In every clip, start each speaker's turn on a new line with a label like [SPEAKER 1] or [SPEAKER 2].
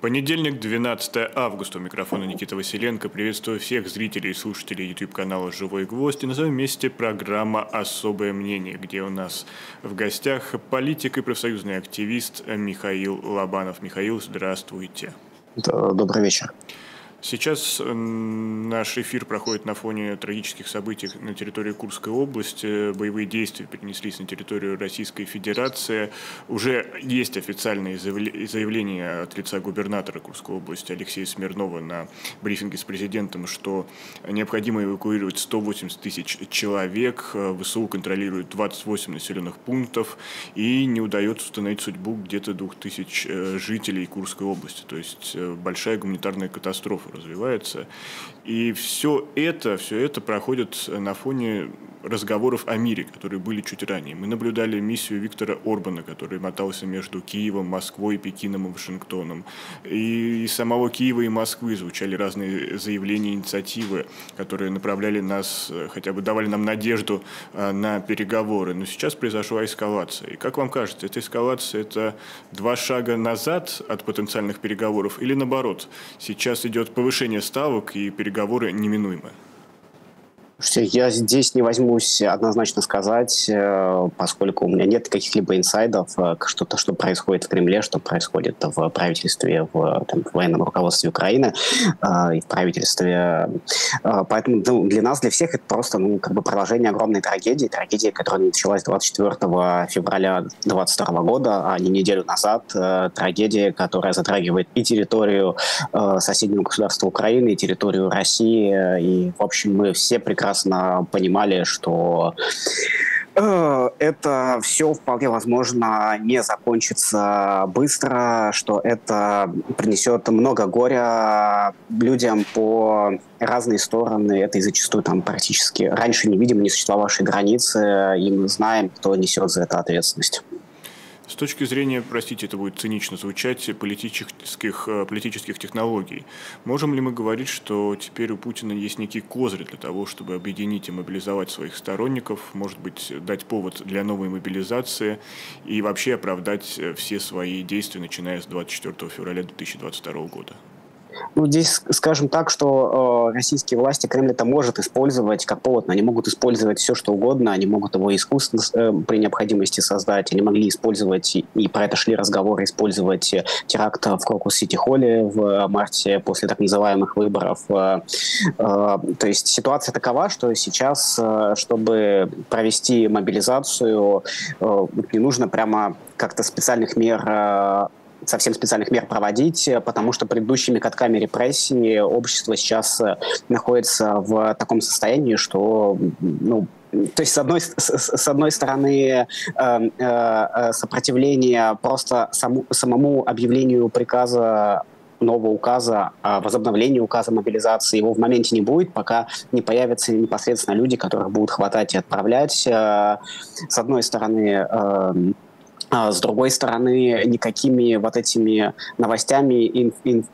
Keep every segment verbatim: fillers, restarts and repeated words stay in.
[SPEAKER 1] Понедельник, двенадцатое августа. У микрофона Никита Василенко. Приветствую всех зрителей и слушателей YouTube-канала «Живой гвоздь». И на своем месте программа «Особое мнение», где у нас в гостях политик и профсоюзный активист Михаил Лобанов. Михаил, здравствуйте.
[SPEAKER 2] Добрый вечер.
[SPEAKER 1] Сейчас наш эфир проходит на фоне трагических событий на территории Курской области. Боевые действия перенеслись на территорию Российской Федерации. Уже есть официальные заявления от лица губернатора Курской области Алексея Смирнова на брифинге с президентом, что необходимо эвакуировать сто восемьдесят тысяч человек. ВСУ контролирует двадцать восемь населенных пунктов, и не удается установить судьбу где-то двух тысяч жителей Курской области. То есть большая гуманитарная катастрофа развивается. И все это, все это проходит на фоне разговоров о мире, которые были чуть ранее. Мы наблюдали миссию Виктора Орбана, который мотался между Киевом, Москвой, Пекином и Вашингтоном. И из самого Киева и Москвы звучали разные заявления, инициативы, которые направляли нас, хотя бы давали нам надежду на переговоры. Но сейчас произошла эскалация. И как вам кажется, эта эскалация – это два шага назад от потенциальных переговоров или наоборот? Сейчас идет повышение ставок, и переговоры неминуемы.
[SPEAKER 2] Я здесь не возьмусь однозначно сказать, поскольку у меня нет каких-либо инсайдов, что-то, что происходит в Кремле, что происходит в правительстве, в, там, в военном руководстве Украины и в правительстве. Поэтому ну, для нас, для всех это просто ну, как бы продолжение огромной трагедии, трагедии, которая началась двадцать четвёртого февраля двадцать второго года, а не неделю назад. Трагедия, которая затрагивает и территорию соседнего государства Украины, и территорию России. И, в общем, мы все прекрасно понимали, что э, это все вполне возможно не закончится быстро, что это принесет много горя людям по разные стороны этой зачастую там практически раньше невидимо не существовавшей границы, и мы знаем, кто несет за это ответственность.
[SPEAKER 1] С точки зрения, простите, это будет цинично звучать, политических, политических технологий, можем ли мы говорить, что теперь у Путина есть некий козырь для того, чтобы объединить и мобилизовать своих сторонников, может быть, дать повод для новой мобилизации и вообще оправдать все свои действия, начиная с двадцать четвёртого февраля две тысячи двадцать второго года?
[SPEAKER 2] Ну, здесь скажем так, что э, российские власти Кремль это может использовать как повод, но они могут использовать все, что угодно, они могут его искусственно э, при необходимости создать, они могли использовать, и, и про это шли разговоры, использовать теракт в Крокус-Сити-Холле в марте после так называемых выборов. Э, э, то есть ситуация такова, что сейчас, э, чтобы провести мобилизацию, э, не нужно прямо как-то специальных мер э, совсем специальных мер проводить, потому что предыдущими катками репрессий общество сейчас находится в таком состоянии, что, ну, то есть, с одной, с, с одной стороны, э, э, сопротивление просто саму, самому объявлению приказа, нового указа о возобновлении указа мобилизации, его в моменте не будет, пока не появятся непосредственно люди, которых будут хватать и отправлять. Э, с одной стороны, э, с другой стороны, никакими вот этими новостями, ин, ин,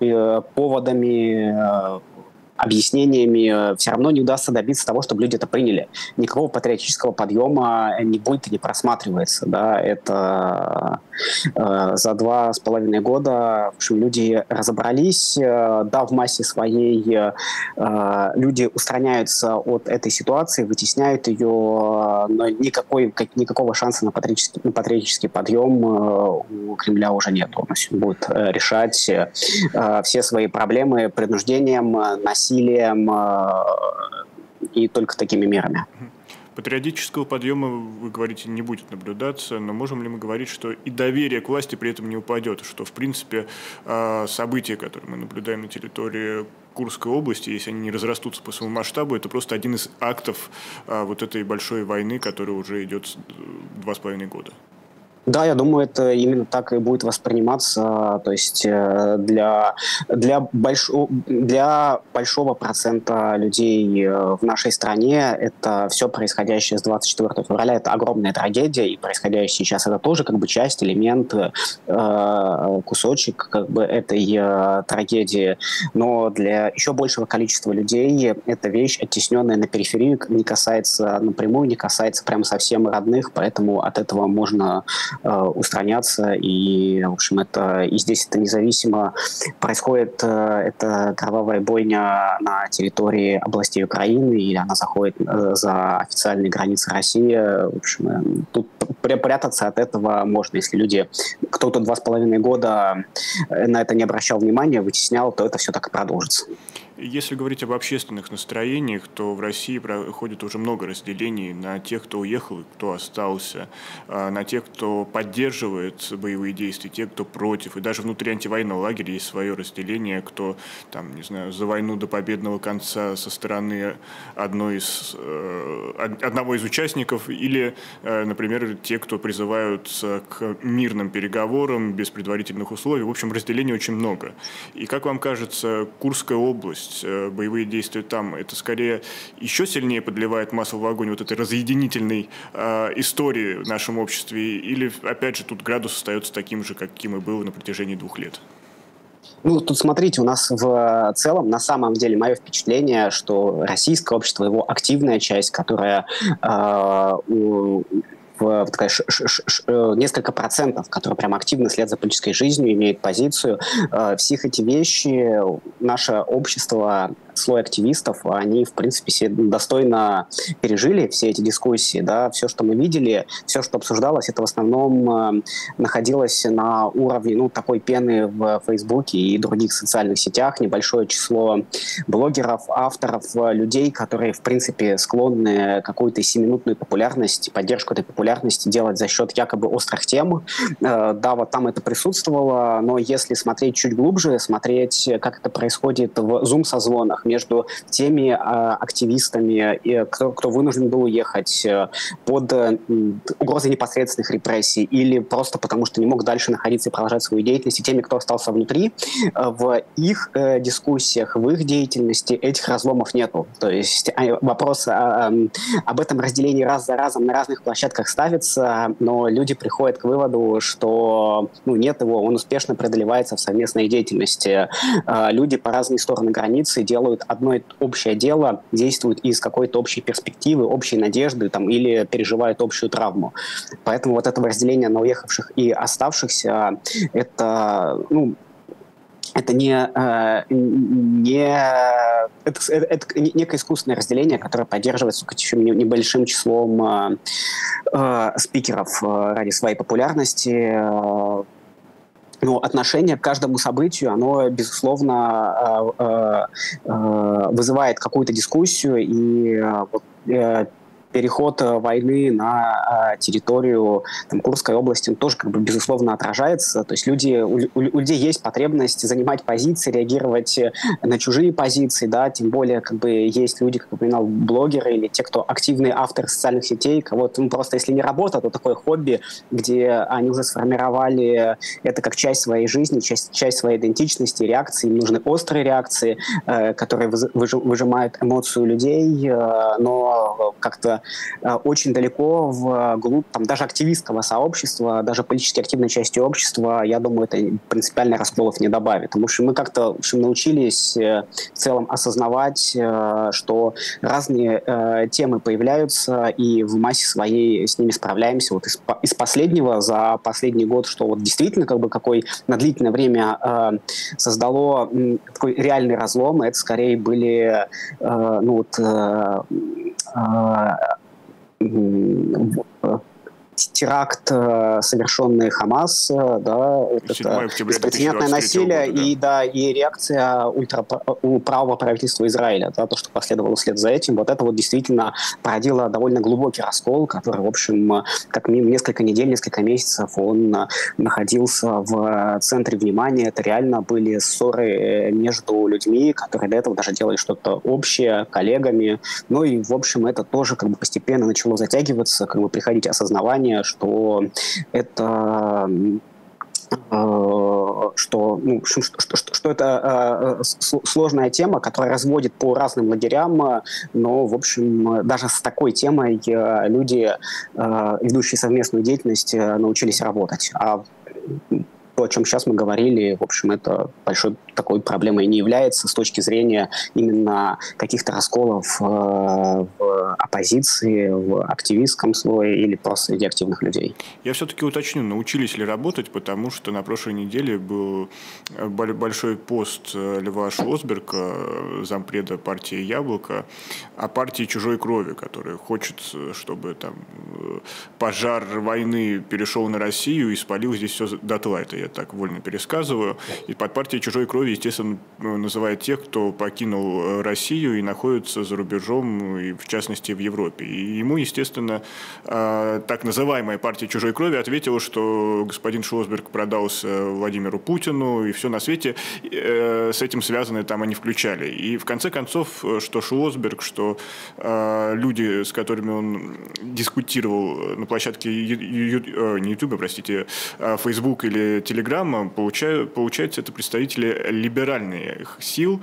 [SPEAKER 2] поводами, объяснениями все равно не удастся добиться того, чтобы люди это приняли. Никакого патриотического подъема не будет и не просматривается. Да? Это э, за два с половиной года в общем, люди разобрались, э, да, в массе своей э, люди устраняются от этой ситуации, вытесняют ее, но никакой, как, никакого шанса на патриотический, на патриотический подъем э, у Кремля уже нет. Он будет э, решать э, все свои проблемы принуждением, насилием, насилием и только такими мерами.
[SPEAKER 1] Патриотического подъема, вы говорите, не будет наблюдаться, но можем ли мы говорить, что и доверие к власти при этом не упадет, что, в принципе, события, которые мы наблюдаем на территории Курской области, если они не разрастутся по своему масштабу, это просто один из актов вот этой большой войны, которая уже идет два с половиной года?
[SPEAKER 2] Да, я думаю, это именно так и будет восприниматься. То есть для, для, большо, для большого процента людей в нашей стране это все происходящее с двадцать четвёртого февраля, это огромная трагедия, и происходящее сейчас это тоже как бы часть, элемент, кусочек как бы этой трагедии. Но для еще большего количества людей эта вещь, оттесненная на периферию, не касается напрямую, не касается прям совсем родных, поэтому от этого можно устраняться. И, в общем, это и здесь это независимо происходит, эта кровавая бойня на территории областей Украины, или она заходит за официальные границы России. В общем, тут прятаться от этого можно, если люди, кто-то два с половиной года на это не обращал внимания, вытеснял, то это все так и продолжится.
[SPEAKER 1] Если говорить об общественных настроениях, то в России проходит уже много разделений на тех, кто уехал и кто остался, на тех, кто поддерживает боевые действия, те, кто против. И даже внутри антивоенного лагеря есть свое разделение, кто, там, не знаю, за войну до победного конца со стороны одной из, одного из участников, или, например, те, кто призывают к мирным переговорам без предварительных условий. В общем, разделений очень много. И, как вам кажется, Курская область, боевые действия там, это скорее еще сильнее подливает масло в огонь вот этой разъединительной э, истории в нашем обществе, или, опять же, тут градус остается таким же, каким и был на протяжении двух лет?
[SPEAKER 2] Ну, тут смотрите, у нас в целом, на самом деле, мое впечатление, что российское общество, его активная часть, которая э, у в, такая, ш, ш, ш, ш, несколько процентов, которые прям активно следят за политической жизнью, имеют позицию. Э, всех эти вещи наше общество, слой активистов, они, в принципе, себе достойно пережили все эти дискуссии. Да? Все, что мы видели, все, что обсуждалось, это в основном э, находилось на уровне ну, такой пены в Фейсбуке и других социальных сетях. Небольшое число блогеров, авторов, людей, которые, в принципе, склонны какую-то семиминутную популярность, поддержку этой популярности делать за счет якобы острых тем. Э, да, вот там это присутствовало, но если смотреть чуть глубже, смотреть, как это происходит в зум-созвонах между теми э, активистами, э, кто, кто вынужден был уехать э, под э, угрозой непосредственных репрессий или просто потому, что не мог дальше находиться и продолжать свою деятельность, и теми, кто остался внутри, э, в их э, дискуссиях, в их деятельности этих разломов нету. То есть э, вопрос э, э, об этом разделении раз за разом на разных площадках ставится, но люди приходят к выводу, что ну, нет его, он успешно преодолевается в совместной деятельности. Э, люди по разные стороны границы делают одно общее дело, действуют из какой-то общей перспективы, общей надежды там, или переживают общую травму. Поэтому вот это разделение на уехавших и оставшихся, это, ну, это не, не это, это некое искусственное разделение, которое поддерживается небольшим числом э, спикеров ради своей популярности. Но отношение к каждому событию, оно, безусловно, э, э, вызывает какую-то дискуссию, и э, переход войны на территорию там, Курской области, он тоже, как бы, безусловно, отражается. То есть люди, у, у людей есть потребность занимать позиции, реагировать на чужие позиции, да, тем более, как бы, есть люди, как я упоминал, блогеры или те, кто активные авторы социальных сетей, кого-то, ну, просто, если не работа, то такое хобби, где они уже сформировали это как часть своей жизни, часть, часть своей идентичности, реакции, им нужны острые реакции, э, которые выжимают эмоцию людей, э, но как-то очень далеко вглубь, там, даже активистского сообщества, даже политически активной части общества, я думаю, это принципиально расколов не добавит. Потому что мы как-то в общем, научились в целом осознавать, что разные э, темы появляются, и в массе своей с ними справляемся. Вот из, из последнего за последний год, что вот действительно как бы какой на длительное время э, создало э, такой реальный разлом, это скорее были э, ну, вот, э, теракт, совершенный Хамас, да, это беспрецедентное насилие года, да. и, да, и реакция ультраправого правительства Израиля, да, то, что последовало вслед за этим, вот это вот действительно породило довольно глубокий раскол, который, в общем, как минимум несколько недель, несколько месяцев он находился в центре внимания. Это реально были ссоры между людьми, которые до этого даже делали что-то общее, коллегами. Ну и, в общем, это тоже как бы постепенно начало затягиваться, как бы приходить осознавание, что это что, ну, что, что, что это э, сложная тема, которая разводит по разным лагерям, но, в общем, даже с такой темой люди, э, ведущие совместную деятельность, научились работать. А то, о чем сейчас мы говорили, в общем, это большой такой проблемой не является с точки зрения именно каких-то расколов э, в в оппозиции, в активистском слое или просто среди активных людей.
[SPEAKER 1] Я все-таки уточню, научились ли работать, потому что на прошлой неделе был большой пост Льва Шлосберга, зампреда партии «Яблоко», о партии чужой крови, которая хочет, чтобы там пожар войны перешел на Россию и спалил здесь все дотла. Это я так вольно пересказываю. И под партией чужой крови, естественно, называют тех, кто покинул Россию и находится за рубежом, и в частности в Европе. И ему, естественно, так называемая партия чужой крови ответила, что господин Шлосберг продался Владимиру Путину, и все на свете с этим связанное там они включали. И в конце концов, что Шлосберг, что люди, с которыми он дискутировал на площадке не Ютуба, простите, Facebook или Телеграма, получается, это представители либеральных сил.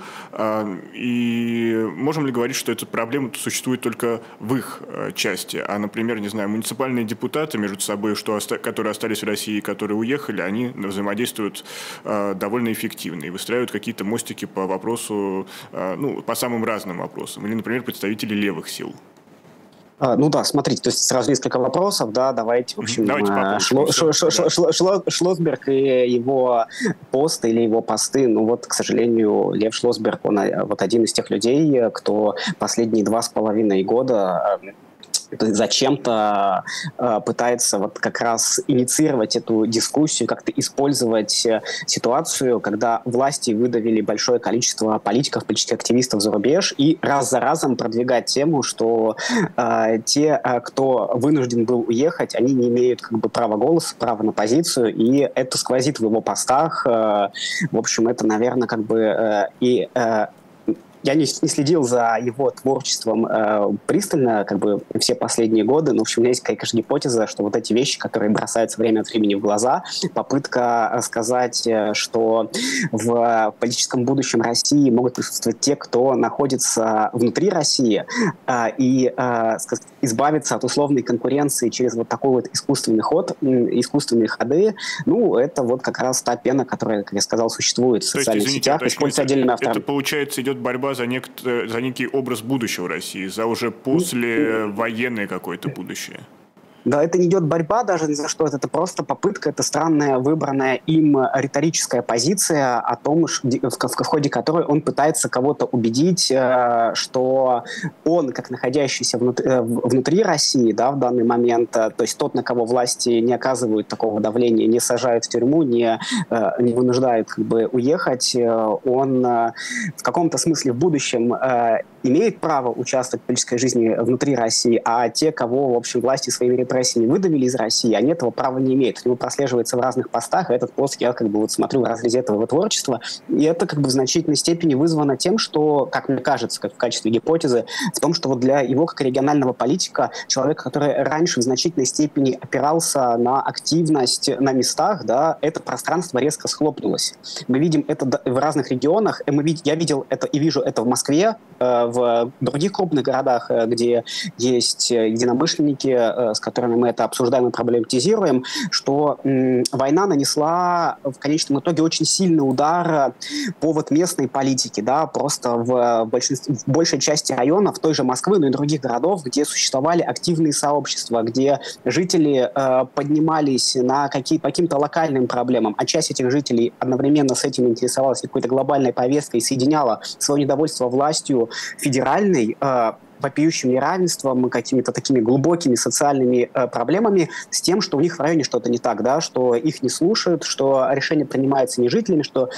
[SPEAKER 1] И можем ли говорить, что эта проблема существует только в их части? А, например, не знаю, муниципальные депутаты между собой, что, которые остались в России и которые уехали, они взаимодействуют довольно эффективно и выстраивают какие-то мостики по вопросу, ну, по самым разным вопросам. Или, например, представители левых сил.
[SPEAKER 2] А, ну да, смотрите, то есть сразу несколько вопросов, да, давайте, в общем,
[SPEAKER 1] давайте
[SPEAKER 2] Шло, Шло, Шло, Шло, Шло, Шло, Шлосберг и его пост или его посты, ну вот, к сожалению, Лев Шлосберг, он вот один из тех людей, кто последние два с половиной года зачем-то э, пытается вот как раз инициировать эту дискуссию, как-то использовать ситуацию, когда власти выдавили большое количество политиков, политических активистов за рубеж, и раз за разом продвигать тему, что э, те, кто вынужден был уехать, они не имеют как бы права голоса, права на позицию, и это сквозит в его постах. Э, в общем, это, наверное, как бы э, и э, я не, не следил за его творчеством э, пристально, как бы, все последние годы, но, в общем, у меня есть, конечно, гипотеза, что вот эти вещи, которые бросаются время от времени в глаза, попытка сказать, что в политическом будущем России могут присутствовать те, кто находится внутри России, э, и э, избавиться от условной конкуренции через вот такой вот искусственный ход, искусственные ходы, ну, это вот как раз та пена, которая, как я сказал, существует в социальных
[SPEAKER 1] То есть, извините,
[SPEAKER 2] сетях, используется отдельными авторами.
[SPEAKER 1] Это, получается, идет борьба за, некто, за некий образ будущего России, за уже послевоенное какое-то будущее.
[SPEAKER 2] Да, это не идет борьба даже ни за что, это просто попытка, это странная выбранная им риторическая позиция о том, в, в ходе которой он пытается кого-то убедить, что он, как находящийся внутри, внутри России, да, в данный момент, то есть тот, на кого власти не оказывают такого давления, не сажают в тюрьму, не, не вынуждают как бы уехать, он в каком-то смысле в будущем имеет право участвовать в политической жизни внутри России, а те, кого, в общем, власти своими репрессиями выдавили из России, они этого права не имеют. У него прослеживается в разных постах, и этот пост я как бы вот смотрю в разрезе этого творчества, и это как бы в значительной степени вызвано тем, что, как мне кажется, как в качестве гипотезы, в том, что вот для его как регионального политика, человека, который раньше в значительной степени опирался на активность на местах, да, это пространство резко схлопнулось. Мы видим это в разных регионах, мы, я видел это и вижу это в Москве, в других крупных городах, где есть единомышленники, с которыми мы это обсуждаем и проблематизируем, что м, война нанесла в конечном итоге очень сильный удар по вот местной политике, да, просто в, большинстве, в большей части районов той же Москвы, но и других городов, где существовали активные сообщества, где жители э, поднимались на какие, по каким-то локальным проблемам, а часть этих жителей одновременно с этим интересовалась какой-то глобальной повесткой и соединяла свое недовольство властью федеральной, э, вопиющим неравенством, какими-то такими глубокими социальными э, проблемами с тем, что у них в районе что-то не так, да, что их не слушают, что решение принимается не жителями, что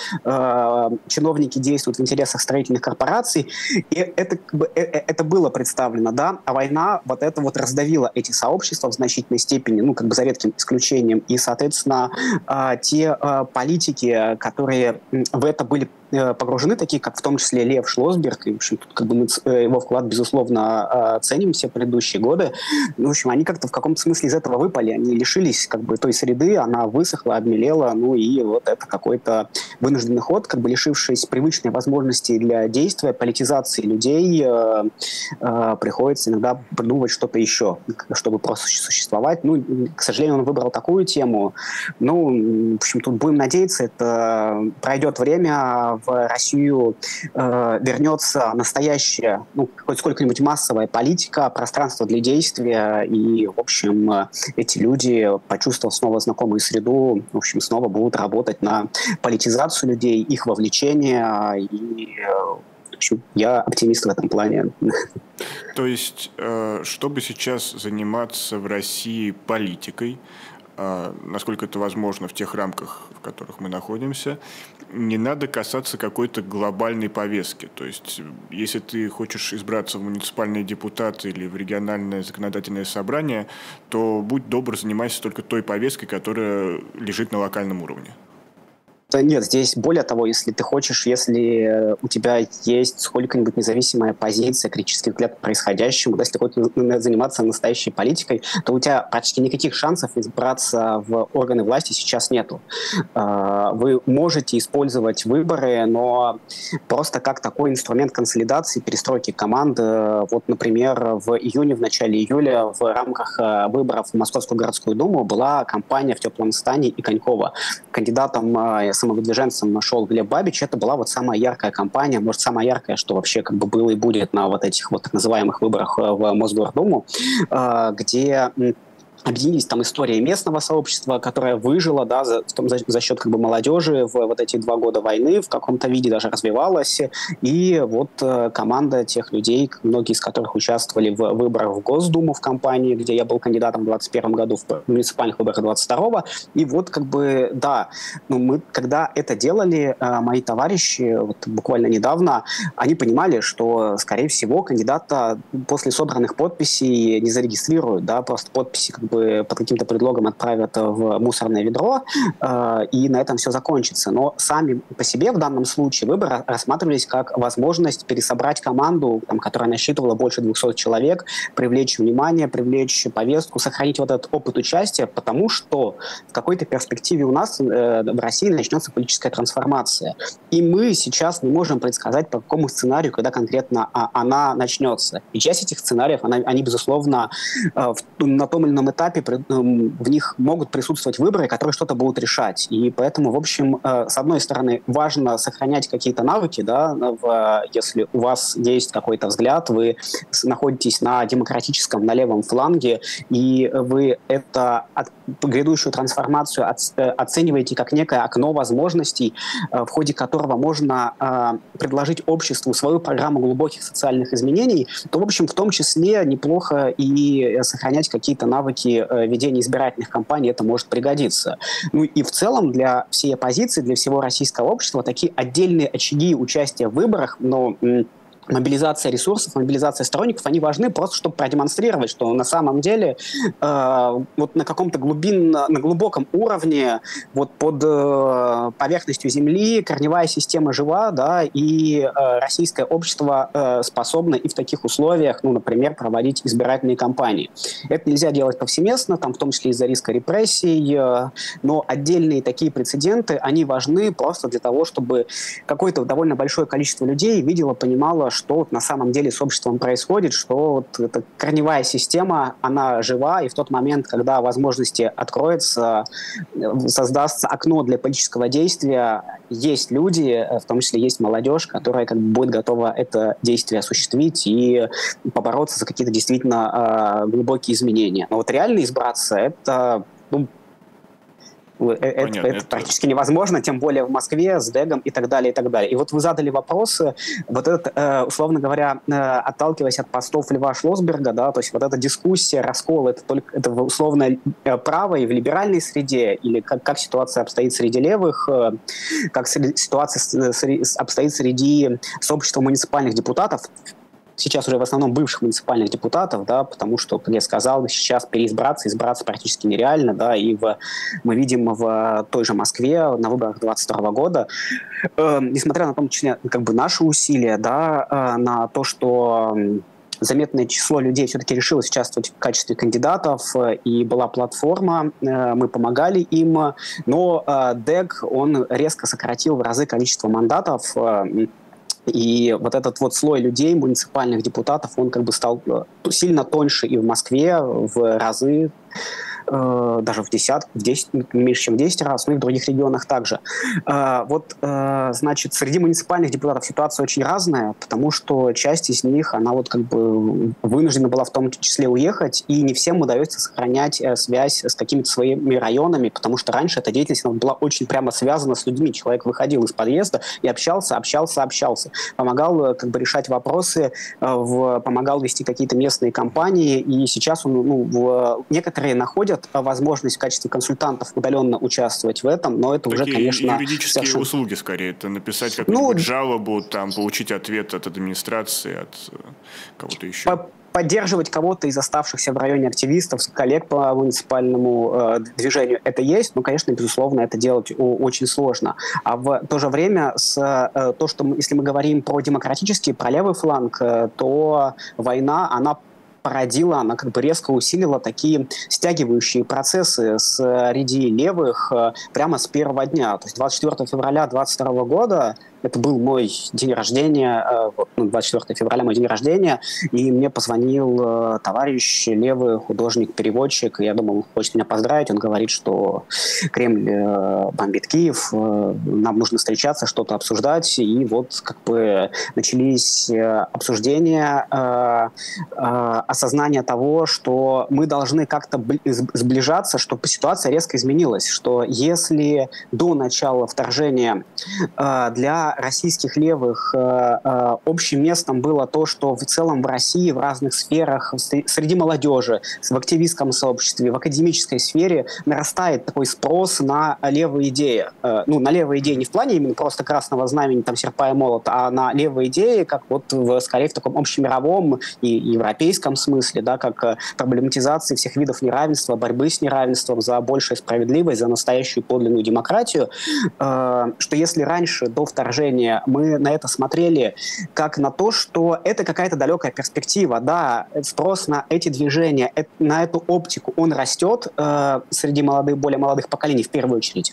[SPEAKER 2] э, чиновники действуют в интересах строительных корпораций. И это, как бы, э, это было представлено, да, а война вот это вот раздавила эти сообщества в значительной степени, ну, как бы за редким исключением. И, соответственно, э, те э, политики, которые в это были погружены, такие как в том числе Лев Шлосберг, и, в общем, тут как бы мы его вклад, безусловно, ценим все предыдущие годы. Ну, в общем, они как-то в каком-то смысле из этого выпали, они лишились как бы той среды, она высохла, обмелела, ну и вот это какой-то вынужденный ход, как бы лишившись привычной возможности для действия, политизации людей, э, э, приходится иногда придумывать что-то еще, чтобы просто существовать. Ну, к сожалению, он выбрал такую тему. Ну, в общем, тут будем надеяться, это пройдет время, в Россию э, вернется настоящая, ну, хоть сколько-нибудь массовая политика, пространство для действия, и, в общем, эти люди, почувствовав снова знакомую среду, в общем, снова будут работать на политизацию людей, их вовлечение, и, в общем, я оптимист в этом плане.
[SPEAKER 1] То есть, чтобы сейчас заниматься в России политикой, насколько это возможно в тех рамках, в которых мы находимся, не надо касаться какой-то глобальной повестки. То есть, если ты хочешь избраться в муниципальные депутаты или в региональное законодательное собрание, то будь добр, занимайся только той повесткой, которая лежит на локальном уровне.
[SPEAKER 2] Нет, здесь более того, если ты хочешь, если у тебя есть сколько-нибудь независимая позиция, критический взгляд к происходящему, да, если ты хочешь заниматься настоящей политикой, то у тебя практически никаких шансов избраться в органы власти сейчас нету. Вы можете использовать выборы, но просто как такой инструмент консолидации, перестройки команды. Вот, например, в июне, в начале июля в рамках выборов в Московскую городскую думу была кампания в теплом стане и Конькова. Кандидатом самовыдвиженцем нашел Глеб Бабич. Это была вот самая яркая кампания, может, самая яркая, что вообще как бы было и будет на вот этих вот так называемых выборах в Мосгордуму, где объединились там история местного сообщества, которое выжило, да, за, за, за счет как бы молодежи в вот эти два года войны, в каком-то виде даже развивалась. И вот э, команда тех людей, многие из которых участвовали в выборах в Госдуму в кампании, где я был кандидатом в двадцать первом году, в муниципальных выборах двадцать второго. И вот как бы, да, ну, мы, когда это делали, э, мои товарищи, вот буквально недавно, они понимали, что, скорее всего, кандидата после собранных подписей не зарегистрируют, да, просто подписи как бы под каким-то предлогом отправят в мусорное ведро, э, и на этом все закончится. Но сами по себе в данном случае выборы рассматривались как возможность пересобрать команду, там, которая насчитывала больше двухсот человек, привлечь внимание, привлечь повестку, сохранить вот этот опыт участия, потому что в какой-то перспективе у нас э, в России начнется политическая трансформация. И мы сейчас не можем предсказать, по какому сценарию, когда конкретно а, она начнется. И часть этих сценариев, она, они, безусловно, э, в, на том или ином этапе этапе в них могут присутствовать выборы, которые что-то будут решать. И поэтому, в общем, с одной стороны, важно сохранять какие-то навыки, да, в, если у вас есть какой-то взгляд, вы находитесь на демократическом, на левом фланге, и вы это, грядущую трансформацию оцениваете как некое окно возможностей, в ходе которого можно предложить обществу свою программу глубоких социальных изменений, то, в общем, в том числе неплохо и сохранять какие-то навыки ведения избирательных кампаний, это может пригодиться. Ну и в целом для всей оппозиции, для всего российского общества такие отдельные очаги участия в выборах, но мобилизация ресурсов, мобилизация сторонников, они важны просто, чтобы продемонстрировать, что на самом деле э, вот на каком-то глубинно, на глубоком уровне, вот под э, поверхностью земли корневая система жива, да, и э, российское общество э, способно и в таких условиях, ну, например, проводить избирательные кампании. Это нельзя делать повсеместно, там, в том числе из-за риска репрессий, э, но отдельные такие прецеденты, они важны просто для того, чтобы какое-то довольно большое количество людей видело, понимало, что вот на самом деле с обществом происходит, что вот эта корневая система, она жива, и в тот момент, когда возможности откроются, создастся окно для политического действия, есть люди, в том числе есть молодежь, которая как бы будет готова это действие осуществить и побороться за какие-то действительно э, глубокие изменения. Но вот реально избраться, это... Ну, Это, это, это практически невозможно, тем более в Москве с Дэгом и так далее, и так далее. И вот вы задали вопрос, вот этот, условно говоря, отталкиваясь от постов Льва Шлосберга, да, то есть вот эта дискуссия, раскол, это только это в условно правой, в либеральной среде, или как, как ситуация обстоит среди левых, как ситуация обстоит среди сообщества муниципальных депутатов, сейчас уже в основном бывших муниципальных депутатов, да, потому что, как я сказал, сейчас переизбраться, избраться практически нереально, да, и в, мы видим в той же Москве на выборах двадцать второго года, э, несмотря на том числе как бы наши усилия, да, э, на то, что заметное число людей все-таки решилось участвовать в качестве кандидатов, и была платформа, мы помогали им, но э, Дэг, он резко сократил в разы количество мандатов. э, И вот этот вот слой людей, муниципальных депутатов, он как бы стал сильно тоньше и в Москве в разы. э, даже в десятку, в десять, меньше, чем в десять раз, ну и в других регионах также. Э, вот, э, значит, среди муниципальных депутатов ситуация очень разная, потому что часть из них, она вот как бы вынуждена была в том числе уехать, и не всем удается сохранять э, связь с какими-то своими районами, потому что раньше эта деятельность она была очень прямо связана с людьми. Человек выходил из подъезда и общался, общался, общался. Помогал э, как бы решать вопросы, э, в, помогал вести какие-то местные кампании, и сейчас он, ну, в, некоторые находят возможность в качестве консультантов удаленно участвовать в этом, но это
[SPEAKER 1] Такие
[SPEAKER 2] уже, конечно...
[SPEAKER 1] юридические
[SPEAKER 2] совершенно...
[SPEAKER 1] услуги, скорее. Это написать какую-нибудь
[SPEAKER 2] ну,
[SPEAKER 1] жалобу, там, получить ответ от администрации, от кого-то еще.
[SPEAKER 2] По Поддерживать кого-то из оставшихся в районе активистов, коллег по муниципальному э, движению, это есть, но, конечно, безусловно, это делать о, очень сложно. А в то же время, с, э, то, что мы, если мы говорим про демократический, про левый фланг, э, то война, она породила, она как бы резко усилила такие стягивающие процессы среди левых э, прямо с первого дня. То есть двадцать четвёртого февраля две тысячи двадцать второго года это был мой день рождения, ну, двадцать четвёртого февраля мой день рождения, и мне позвонил э, товарищ левый художник-переводчик, и я думал, он хочет меня поздравить, он говорит, что Кремль э, бомбит Киев, э, нам нужно встречаться, что-то обсуждать, и вот как бы начались э, обсуждения, э, э, осознание того, что мы должны как-то сближаться, что ситуация резко изменилась, что если до начала вторжения э, для российских левых э, э, общим местом было то, что в целом в России в разных сферах, среди молодежи, в активистском сообществе, в академической сфере нарастает такой спрос на левые идеи. Э, ну, на левые идеи не в плане именно просто красного знамени, там, серпа и молота, а на левые идеи, как вот в, скорее в таком общемировом и европейском смысле, да, как проблематизации всех видов неравенства, борьбы с неравенством за большую справедливость, за настоящую подлинную демократию, э, что если раньше, до вторжения, мы на это смотрели как на то, что это какая-то далекая перспектива. Да, спрос на эти движения, на эту оптику, он растет э, среди молодых, более молодых поколений в первую очередь.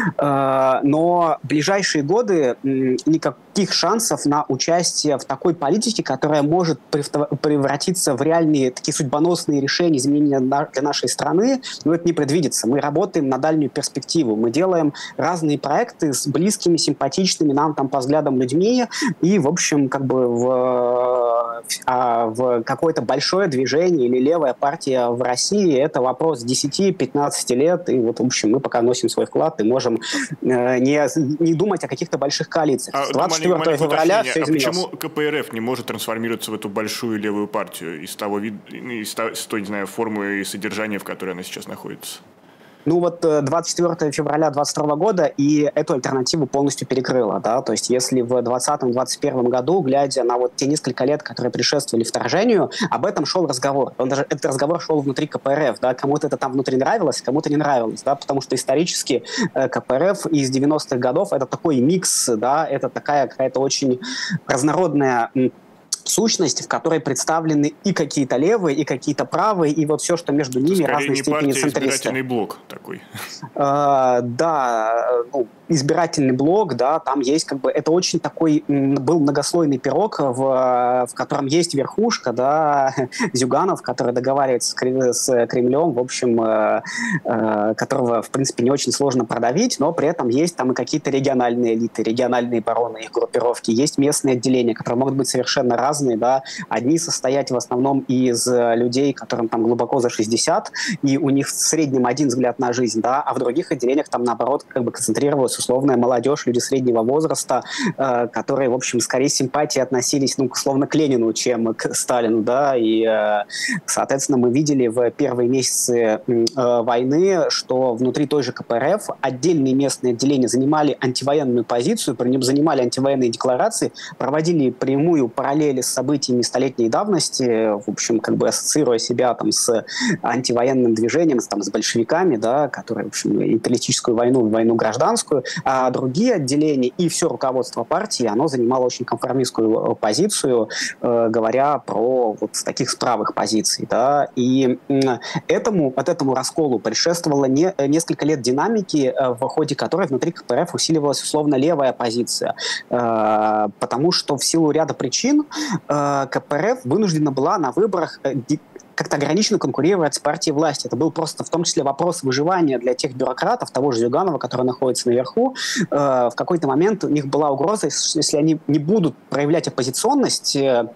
[SPEAKER 2] Э, но в ближайшие годы э, никаких шансов на участие в такой политике, которая может превратиться в реальные такие судьбоносные решения, изменения для нашей страны, ну, это не предвидится. Мы работаем на дальнюю перспективу. Мы делаем разные проекты с близкими, симпатичными нам там по взглядам людьми, и, в общем, как бы в, а, в какое-то большое движение или левая партия в России это вопрос десяти-пятнадцати лет, и вот, в общем, мы пока носим свой вклад и можем э, не, не думать о каких-то больших коалициях.
[SPEAKER 1] А, двадцать четвёртого февраля все изменилось. А почему ка пэ эр эф не может трансформироваться в эту большую левую партию из того вида, из той, не знаю, формы и содержания, в которой она сейчас находится?
[SPEAKER 2] Ну вот двадцать четвёртого февраля двадцать второго года и эту альтернативу полностью перекрыла, да, то есть если в двадцатом-двадцать первом году, глядя на вот те несколько лет, которые предшествовали вторжению, об этом шел разговор. Он даже, этот разговор шел внутри ка пэ эр эф, да, кому-то это там внутри нравилось, кому-то не нравилось, да, потому что исторически ка пэ эр эф из девяностых годов это такой микс, да, это такая какая-то очень разнородная сущность, в которой представлены и какие-то левые, и какие-то правые, и вот все, что между ними, разной степени центристы.
[SPEAKER 1] Избирательный блок такой.
[SPEAKER 2] Uh, да, ну, избирательный блок, да, там есть как бы, это очень такой, был многослойный пирог, в, в котором есть верхушка, да, Зюганов, который договаривается с Кремлем, в общем, э, э, которого, в принципе, не очень сложно продавить, но при этом есть там и какие-то региональные элиты, региональные бароны, их группировки, есть местные отделения, которые могут быть совершенно разные, да, одни состоять в основном из людей, которым там глубоко за шестьдесят, и у них в среднем один взгляд на жизнь, да, а в других отделениях там, наоборот, как бы концентрировалась условная молодежь, люди среднего возраста, э, которые, в общем, скорее симпатии относились, ну, условно, к Ленину, чем к Сталину, да, и, э, соответственно, мы видели в первые месяцы э, войны, что внутри той же ка пэ эр эф отдельные местные отделения занимали антивоенную позицию, занимали антивоенные декларации, проводили прямую параллель с событиями столетней давности, в общем, как бы ассоциируя себя там с антивоенным движением, там, с большевиками, да, которые, в общем, империалистическую войну, войну гражданскую, а другие отделения и все руководство партии, оно занимало очень конформистскую позицию, э, говоря про вот таких правых позиций, да, и э, этому, от этому расколу предшествовало не, несколько лет динамики, э, в ходе которой внутри ка пэ эр эф усиливалась условно левая позиция, э, потому что в силу ряда причин э, ка пэ эр эф вынуждена была на выборах э, как-то ограниченно конкурировать с партией власти. Это был просто в том числе вопрос выживания для тех бюрократов, того же Зюганова, который находится наверху. Э, в какой-то момент у них была угроза, если они не будут проявлять оппозиционность, э,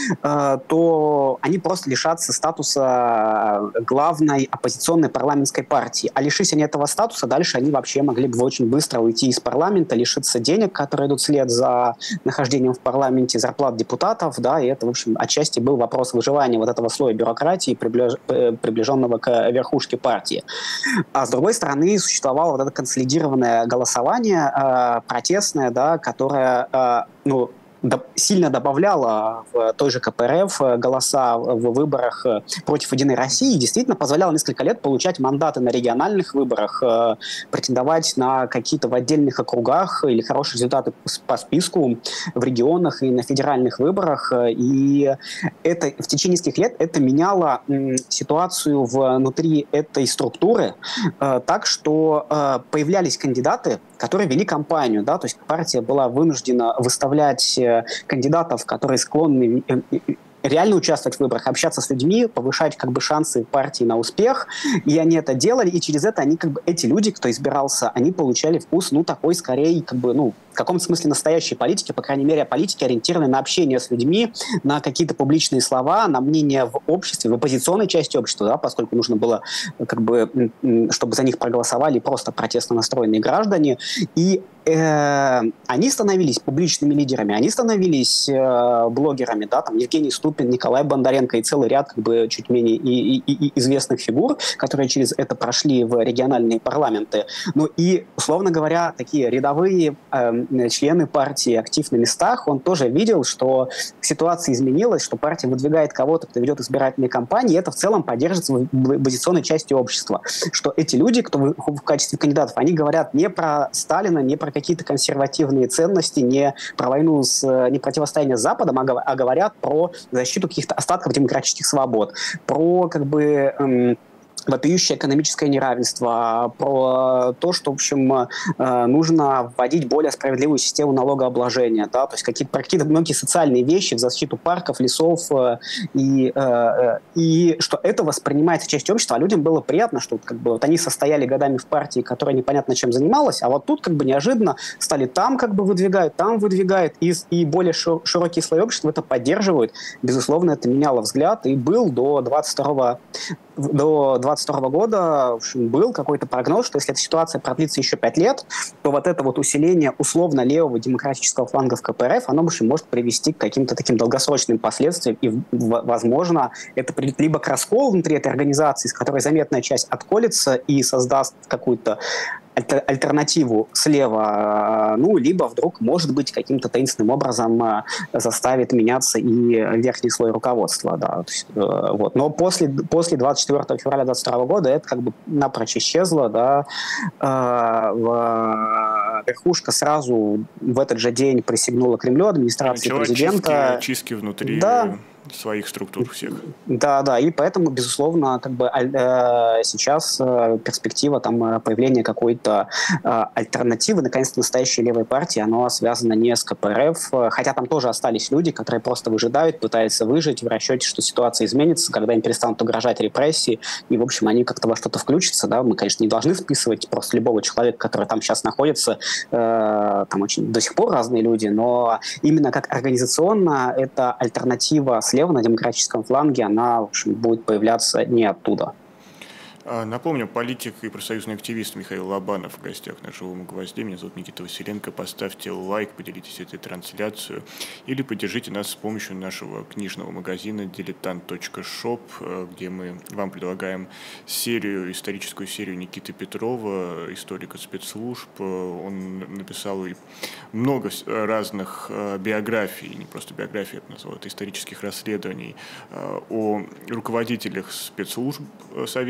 [SPEAKER 2] э, то они просто лишатся статуса главной оппозиционной парламентской партии. А лишись они этого статуса, дальше они вообще могли бы очень быстро уйти из парламента, лишиться денег, которые идут вслед за нахождением в парламенте, зарплат депутатов, да, и это, в общем, отчасти был вопрос выживания вот этого слоя бюрократии, приближ... приближенного к верхушке партии. А с другой стороны, существовало вот это консолидированное голосование э, протестное, да, которое, э, ну, сильно добавляла в той же ка пэ эр эф голоса в выборах против «Единой России» и действительно позволяла несколько лет получать мандаты на региональных выборах, претендовать на какие-то в отдельных округах или хорошие результаты по списку в регионах и на федеральных выборах. И это, в течение нескольких лет это меняло ситуацию внутри этой структуры так, что появлялись кандидаты, которые вели кампанию, да, то есть партия была вынуждена выставлять кандидатов, которые склонны реально участвовать в выборах, общаться с людьми, повышать как бы шансы партии на успех, и они это делали, и через это они как бы эти люди, кто избирался, они получали вкус, ну такой скорее как бы ну в каком-то смысле настоящей политики, по крайней мере, политики, ориентированные на общение с людьми, на какие-то публичные слова, на мнение в обществе, в оппозиционной части общества, да, поскольку нужно было, как бы, чтобы за них проголосовали просто протестно настроенные граждане. И э, они становились публичными лидерами, они становились э, блогерами, да, там Евгений Ступин, Николай Бондаренко и целый ряд как бы чуть менее и, и, и известных фигур, которые через это прошли в региональные парламенты. Ну и, условно говоря, такие рядовые э, члены партии, актив на местах, он тоже видел, что ситуация изменилась, что партия выдвигает кого-то, кто ведет избирательные кампании, и это в целом поддерживается в оппозиционной части общества. Что эти люди, кто в качестве кандидатов, они говорят не про Сталина, не про какие-то консервативные ценности, не про войну, с, не противостояние с Западом, а говорят про защиту каких-то остатков демократических свобод, про как бы эм, вопиющее экономическое неравенство, про то, что, в общем, нужно вводить более справедливую систему налогообложения, да, то есть какие-то, про какие-то многие социальные вещи в защиту парков, лесов, и, и что это воспринимается частью общества, а людям было приятно, что как бы, вот они состояли годами в партии, которая непонятно чем занималась, а вот тут как бы неожиданно стали там как бы выдвигают, там выдвигают, и, и более широкие слои общества это поддерживают. Безусловно, это меняло взгляд, и был до двадцать второго до двадцать второго года в общем, был какой-то прогноз, что если эта ситуация продлится еще пять лет, то вот это вот усиление условно левого демократического фланга в ка пэ эр эф, оно в общем, может привести к каким-то таким долгосрочным последствиям, и, возможно, это приведет либо к расколу внутри этой организации, с которой заметная часть отколется и создаст какую-то альтернативу слева, ну, либо вдруг, может быть, каким-то таинственным образом заставит меняться и верхний слой руководства, да. То есть, вот. Но после, после двадцать четвёртого февраля двадцать второго года это как бы напрочь исчезло, да. Верхушка сразу в этот же день присягнула Кремлю, администрации президента.
[SPEAKER 1] Чистки, чистки внутри...
[SPEAKER 2] Да.
[SPEAKER 1] своих структур всех.
[SPEAKER 2] Да, да, и поэтому, безусловно, как бы э, сейчас э, перспектива там появления какой-то э, альтернативы, наконец-то настоящей левой партии, оно связано не с ка пэ эр эф, хотя там тоже остались люди, которые просто выжидают, пытаются выжить в расчете, что ситуация изменится, когда им перестанут угрожать репрессии, и, в общем, они как-то во что-то включатся, да, мы, конечно, не должны списывать просто любого человека, который там сейчас находится, э, там очень до сих пор разные люди, но именно как организационно это альтернатива слева на демократическом фланге, она, в общем, будет появляться не оттуда.
[SPEAKER 1] Напомню, политик и профсоюзный активист Михаил Лобанов в гостях на «Живом гвозде». Меня зовут Никита Василенко. Поставьте лайк, поделитесь этой трансляцией или поддержите нас с помощью нашего книжного магазина дилетант точка шоп, где мы вам предлагаем серию, историческую серию Никиты Петрова, историка спецслужб. Он написал много разных биографий, не просто биографий, я бы назвал это, исторических расследований о руководителях спецслужб советских,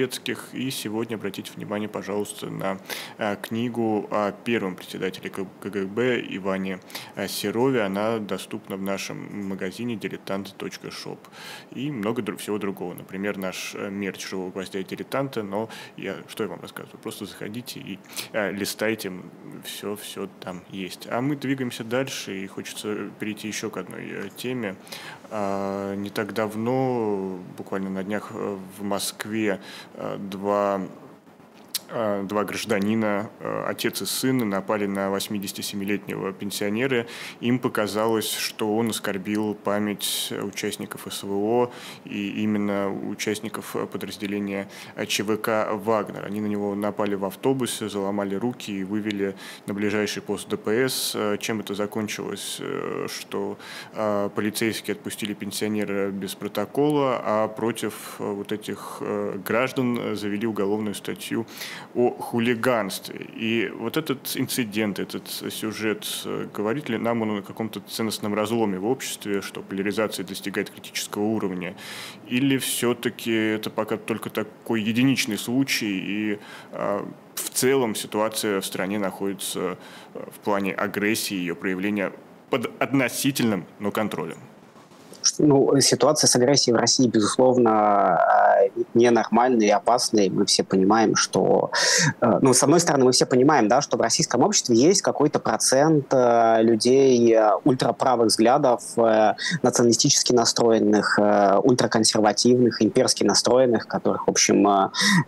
[SPEAKER 1] них. И сегодня обратите внимание, пожалуйста, на книгу о первом председателе КГБ Иване Серове. Она доступна в нашем магазине дилетант точка шоп. И много всего другого. Например, наш мерч «Живого гвоздя и дилетанта». Но я, что я вам рассказываю? Просто заходите и листайте. Все, все там есть. А мы двигаемся дальше, и хочется перейти еще к одной теме. Не так давно, буквально на днях, в Москве два Два гражданина, отец и сын, напали на восьмидесятисемилетнего пенсионера. Им показалось, что он оскорбил память участников СВО и именно участников подразделения ЧВК «Вагнер». Они на него напали в автобусе, заломали руки и вывели на ближайший пост ДПС. Чем это закончилось? Что полицейские отпустили пенсионера без протокола, а против вот этих граждан завели уголовную статью о хулиганстве. И вот этот инцидент, этот сюжет, говорит ли нам он о каком-то ценностном разломе в обществе, что поляризация достигает критического уровня? Или все-таки это пока только такой единичный случай, и а, в целом ситуация в стране находится в плане агрессии, ее проявления под относительным, но контролем?
[SPEAKER 2] Ну, ситуация с агрессией в России, безусловно, ненормальная и опасная. Мы все понимаем, что... Ну, с одной стороны, мы все понимаем, да, что в российском обществе есть какой-то процент людей ультраправых взглядов, националистически настроенных, ультраконсервативных, имперски настроенных, которых, в общем,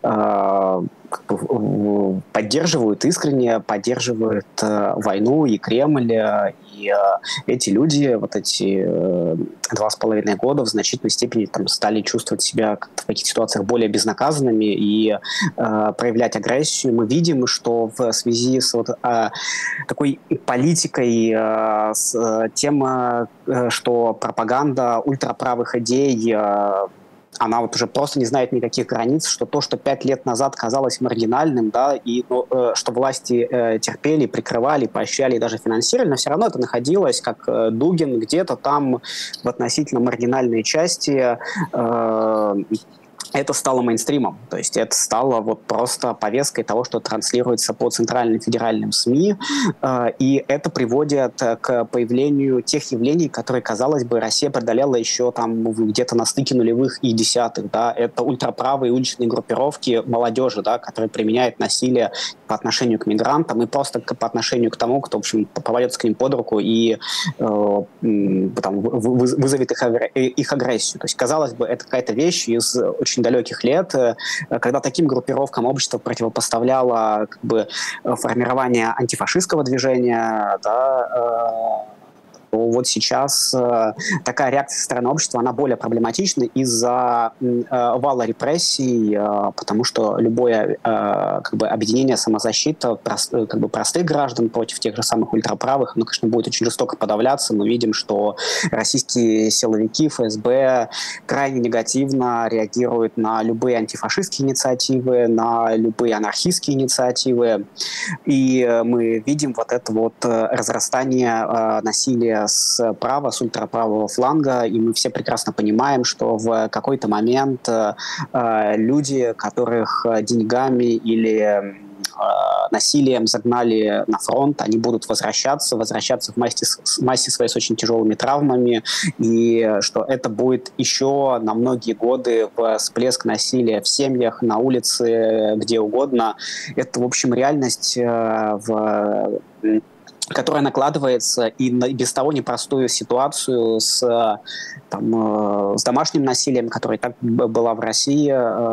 [SPEAKER 2] поддерживают искренне, поддерживают войну и Кремль. И эти люди, вот эти два с половиной года в значительной степени там, стали чувствовать себя в каких-то ситуациях более безнаказанными и э, проявлять агрессию. Мы видим, что в связи с вот, э, такой политикой, э, с э, тем, э, что пропаганда ультраправых идей э, она вот уже просто не знает никаких границ, что то, что пять лет назад казалось маргинальным, да, и ну, э, что власти э, терпели, прикрывали, поощряли и даже финансировали, но все равно это находилось, как э, Дугин, где-то там в относительно маргинальной части э, это стало мейнстримом, то есть это стало вот просто повесткой того, что транслируется по центральным федеральным СМИ, э, и это приводит к появлению тех явлений, которые, казалось бы, Россия преодолела еще там где-то на стыке нулевых и десятых, да, это ультраправые уличные группировки молодежи, да, которые применяют насилие по отношению к мигрантам и просто по отношению к тому, кто, в общем, попадется к ним под руку и э, там, вызовет их, их агрессию. То есть, казалось бы, это какая-то вещь из очень далеких лет, когда таким группировкам общество противопоставляло как бы формирование антифашистского движения, да, то вот сейчас э, такая реакция со стороны общества, она более проблематична из-за э, вала репрессий, э, потому что любое э, как бы объединение, самозащита прост, как бы простых граждан против тех же самых ультраправых, ну, конечно, будет очень жестоко подавляться. Мы видим, что российские силовики, эф эс бэ крайне негативно реагируют на любые антифашистские инициативы, на любые анархистские инициативы. И мы видим вот это вот разрастание э, насилия справа, с ультраправого фланга, и мы все прекрасно понимаем, что в какой-то момент э, люди, которых деньгами или э, насилием загнали на фронт, они будут возвращаться, возвращаться в массе, массе своей с очень тяжелыми травмами, и что это будет еще на многие годы всплеск насилия в семьях, на улице, где угодно. Это, в общем, реальность э, в которая накладывается и на без того непростую ситуацию с, там, с домашним насилием, которая так была в России.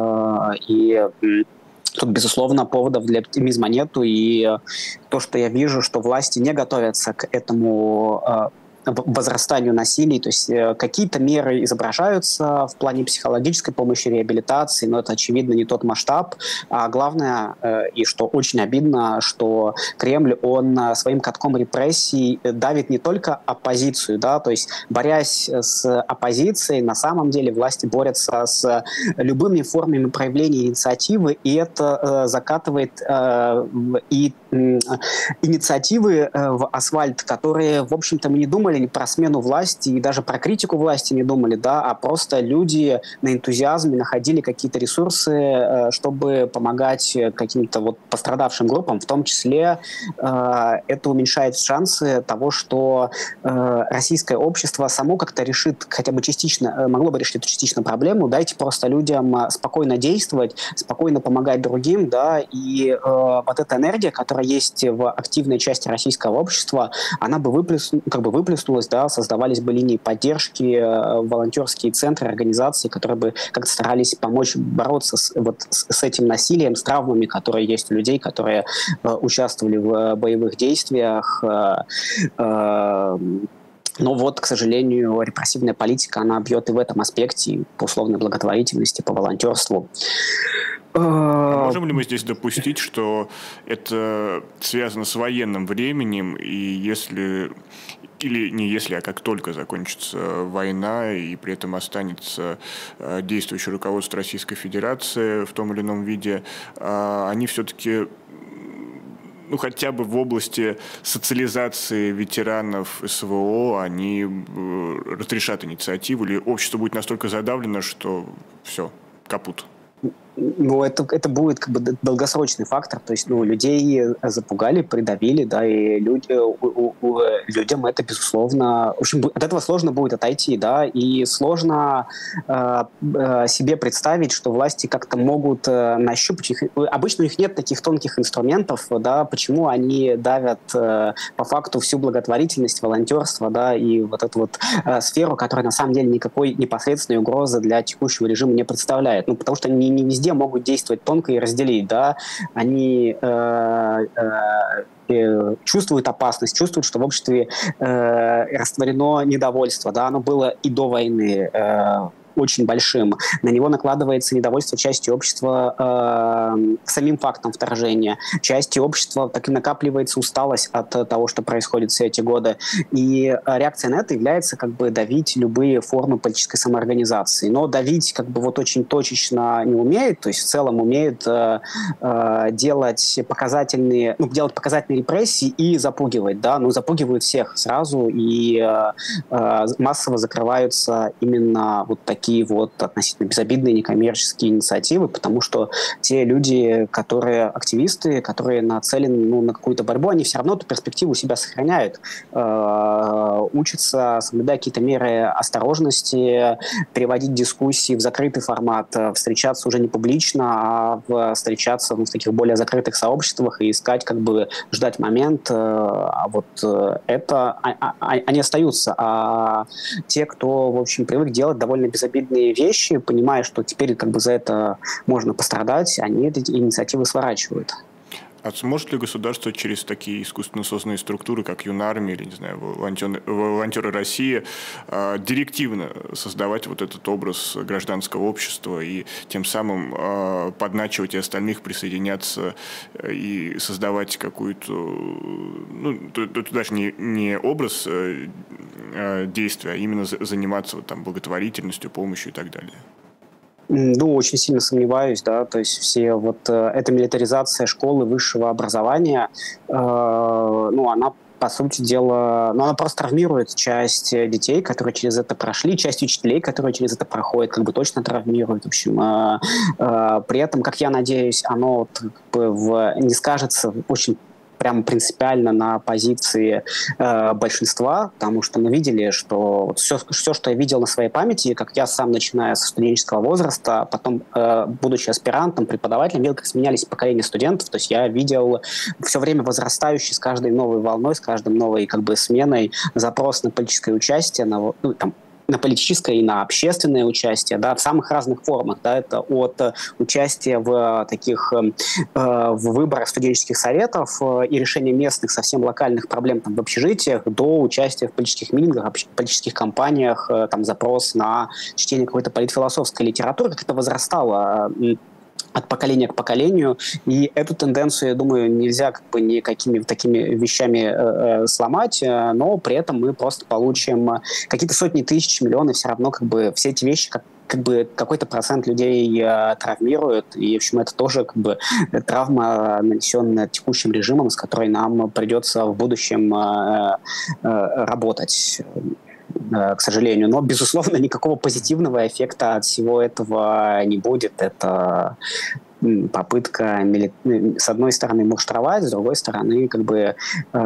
[SPEAKER 2] И тут, безусловно, поводов для оптимизма нету. И то, что я вижу, что власти не готовятся к этому возрастанию насилия, то есть э, какие-то меры изображаются в плане психологической помощи, реабилитации, но это, очевидно, не тот масштаб. А главное, э, и что очень обидно, что Кремль, он своим катком репрессий давит не только оппозицию, да, то есть борясь с оппозицией, на самом деле власти борются с любыми формами проявления инициативы, и это э, закатывает э, и инициативы в асфальт, которые, в общем-то, мы не думали ни про смену власти и даже про критику власти не думали, да, а просто люди на энтузиазме находили какие-то ресурсы, чтобы помогать каким-то вот пострадавшим группам, в том числе это уменьшает шансы того, что российское общество само как-то решит, хотя бы частично, могло бы решить эту частично проблему. Дайте просто людям спокойно действовать, спокойно помогать другим, да, и вот эта энергия, которая есть в активной части российского общества, она бы, выплес... как бы выплеснулась, да, создавались бы линии поддержки, волонтерские центры, организации, которые бы как-то старались помочь бороться с, вот, с этим насилием, с травмами, которые есть у людей, которые э, участвовали в боевых действиях. Э, э, но вот, к сожалению, репрессивная политика, она бьет и в этом аспекте, по условной благотворительности, по волонтерству.
[SPEAKER 1] А можем ли мы здесь допустить, что это связано с военным временем, и если, или не если, а как только закончится война, и при этом останется действующее руководство Российской Федерации в том или ином виде, они все-таки, ну, хотя бы в области социализации ветеранов СВО, они разрешат инициативу, или общество будет настолько задавлено, что все, капут?
[SPEAKER 2] Ну, это, это будет как бы долгосрочный фактор, то есть, ну, людей запугали, придавили, да, и люди, у, у, у, людям это, безусловно, в общем, от этого сложно будет отойти, да, и сложно э, э, себе представить, что власти как-то могут э, нащупать их. Обычно у них нет таких тонких инструментов, да, почему они давят э, по факту всю благотворительность, волонтерство, да, и вот эту вот э, сферу, которая на самом деле никакой непосредственной угрозы для текущего режима не представляет, ну, потому что они не везде могут действовать тонко и разделить, да, они э, э, чувствуют опасность, чувствуют, что в обществе э, растворено недовольство, да, оно было и до войны э, очень большим. На него накладывается недовольство части общества э, самим фактом вторжения. Части общества так и накапливается усталость от того, что происходит все эти годы. И реакция на это является как бы давить любые формы политической самоорганизации. Но давить как бы вот очень точечно не умеют, то есть в целом умеют э, э, делать показательные, ну, делать показательные репрессии и запугивать, да, но запугивают всех сразу и э, э, массово закрываются именно вот такие такие вот относительно безобидные некоммерческие инициативы, потому что те люди, которые активисты, которые нацелены, ну, на какую-то борьбу, они все равно эту перспективу у себя сохраняют, э, учатся соблюдать какие-то меры осторожности, переводить дискуссии в закрытый формат, встречаться уже не публично, а в, встречаться ну, в таких более закрытых сообществах и искать, как бы ждать момент, э, а вот это, а, а, они остаются, а те, кто, в общем, привык делать довольно безобидные обидные вещи, понимая, что теперь как бы за это можно пострадать, они эти инициативы сворачивают.
[SPEAKER 1] А сможет ли государство через такие искусственно созданные структуры, как Юнармия или, не знаю, волонтеры, волонтеры России, директивно создавать вот этот образ гражданского общества и тем самым подначивать и остальных присоединяться и создавать какую-то, ну, это даже не, не образ действия, а именно заниматься вот, там, благотворительностью, помощью и так далее?
[SPEAKER 2] Ну, очень сильно сомневаюсь, да, то есть все вот э, эта милитаризация школы высшего образования, э, ну, она, по сути дела, ну, она просто травмирует часть детей, которые через это прошли, часть учителей, которые через это проходят, как бы точно травмирует, в общем. Э, э, при этом, как я надеюсь, оно вот, как бы в, не скажется очень прямо принципиально на позиции э, большинства, потому что мы видели, что вот все, все, что я видел на своей памяти, как я сам, начиная со студенческого возраста, потом, э, будучи аспирантом, преподавателем, видел, как сменялись поколения студентов, то есть я видел все время возрастающий с каждой новой волной, с каждой новой как бы сменой запрос на политическое участие, на, ну, там, на политическое и на общественное участие, да, в самых разных формах, да, это от э, участия в таких, э, в выборах студенческих советов э, и решения местных совсем локальных проблем там, в общежитиях до участия в политических митингах, политических кампаниях, э, там, запрос на чтение какой-то политфилософской литературы, как это возрастало э, от поколения к поколению, и эту тенденцию, я думаю, нельзя как бы никакими такими вещами э, сломать, но при этом мы просто получим какие-то сотни тысяч, миллионы, все равно как бы все эти вещи, как как бы какой-то процент людей э, травмирует, и, в общем, это тоже как бы травма, нанесенная текущим режимом, с которой нам придется в будущем э, э, работать, э, к сожалению. Но, безусловно, никакого позитивного эффекта от всего этого не будет. Это попытка, с одной стороны, муштровать, с другой стороны, как бы э,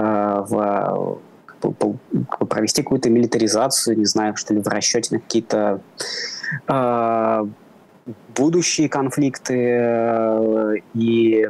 [SPEAKER 2] в провести какую-то милитаризацию, не знаю, что ли, в расчете на какие-то э, будущие конфликты э, и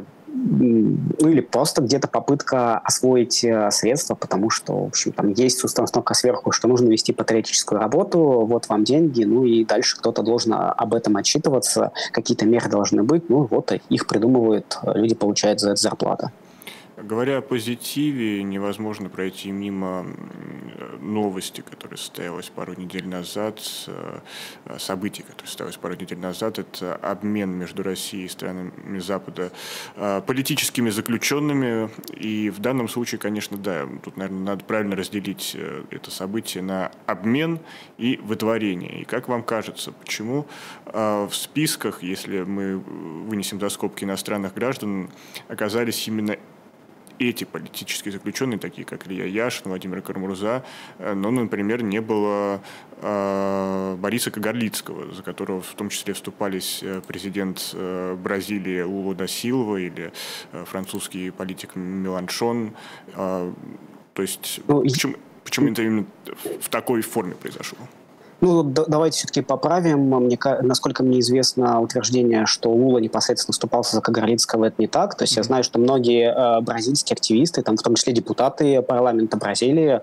[SPEAKER 2] ну, или просто где-то попытка освоить э, средства, потому что, в общем, там есть установка сверху, что нужно вести патриотическую работу, вот вам деньги, ну и дальше кто-то должен об этом отчитываться, какие-то меры должны быть, ну вот их придумывают, люди получают за это зарплату.
[SPEAKER 1] Говоря о позитиве, невозможно пройти мимо новости, которая состоялась пару недель назад, событий, которые состоялись пару недель назад. Это обмен между Россией и странами Запада политическими заключенными. И в данном случае, конечно, да, тут, наверное, надо правильно разделить это событие на обмен и выдворение. И как вам кажется, почему в списках, если мы вынесем за скобки иностранных граждан, оказались именно эти политические заключенные, такие как Илья Яшин, Владимир Карамурза, но, например, не было э, Бориса Кагарлицкого, за которого в том числе вступались президент Бразилии Лула да Силва или французский политик Меланшон. Э, то есть ну, почему, почему это именно в такой форме произошло?
[SPEAKER 2] Ну, да, давайте все-таки поправим. Мне, насколько мне известно, утверждение, что Лула непосредственно вступался за Кагарлицкого, это не так. То есть mm-hmm. я знаю, что многие э, бразильские активисты, там, в том числе депутаты парламента Бразилии, э,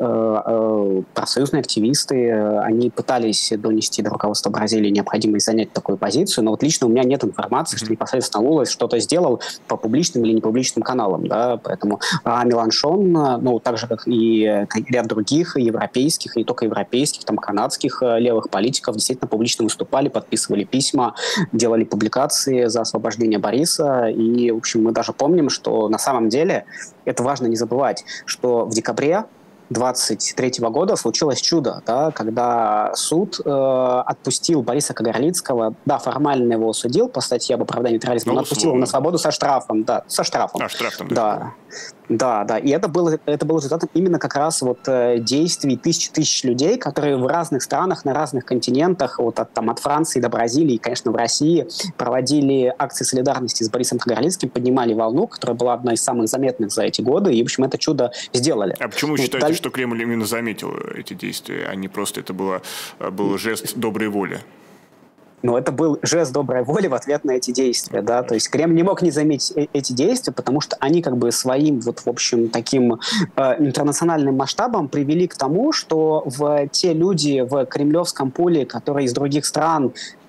[SPEAKER 2] э, профсоюзные активисты, э, они пытались донести до руководства Бразилии необходимость занять такую позицию, но вот лично у меня нет информации, mm-hmm. что непосредственно Лула что-то сделал по публичным или непубличным каналам, да, поэтому а Меланшон, ну, так же, как и ряд других европейских, и не только европейских, там, канадских, левых политиков действительно публично выступали, подписывали письма, делали публикации за освобождение Бориса. И, в общем, мы даже помним, что на самом деле, это важно не забывать, что в декабре двадцать третьего года случилось чудо, да, когда суд э, отпустил Бориса Кагарлицкого, да, формально его осудил по статье об оправдании терроризма, но отпустил его на свободу со штрафом, да, со штрафом.
[SPEAKER 1] А, штрафом,
[SPEAKER 2] да. да. Да, да, и это было, это было результатом именно как раз вот э, действий тысяч тысяч людей, которые в разных странах, на разных континентах, вот от, там, от Франции до Бразилии, конечно, в России, проводили акции солидарности с Борисом Кагарлицким, поднимали волну, которая была одной из самых заметных за эти годы, и, в общем, это чудо сделали.
[SPEAKER 1] А почему вы считаете, Даль... что Кремль именно заметил эти действия, а не просто это было, был жест доброй воли?
[SPEAKER 2] Но это был жест доброй воли в ответ на эти действия, да, то есть Кремль не мог не заметить эти действия, потому что они как бы своим вот, в общем, таким э, интернациональным масштабом привели к тому, что в те люди в кремлевском пуле, которые из других стран